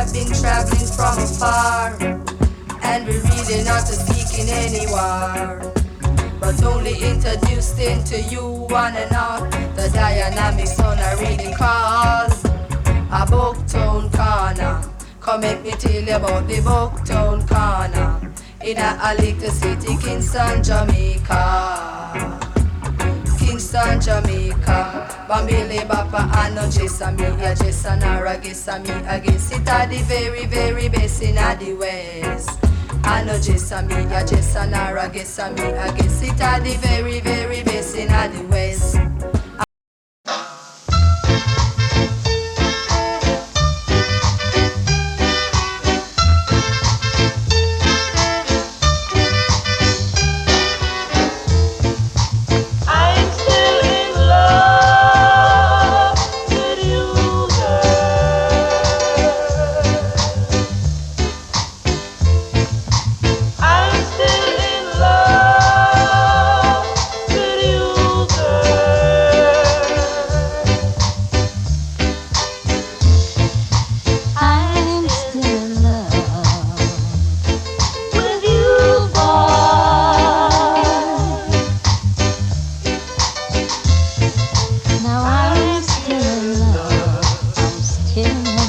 have been traveling from afar, and we're really not seeking any war, but only introduced into you one and all. The dynamics on a reading cause a Booktown corner. Come make me tell you about the Booktown corner in a little city, Kingston, Jamaica. Kingston, Jamaica. Bambili Bapa and no Jessamy, a Jessanara, Gessamy, against it at the very, very best in the West. I know Jessamy, a Jessanara, Gessamy, against it at the very, very best in the West. Now I'm still in love. I'm still in love.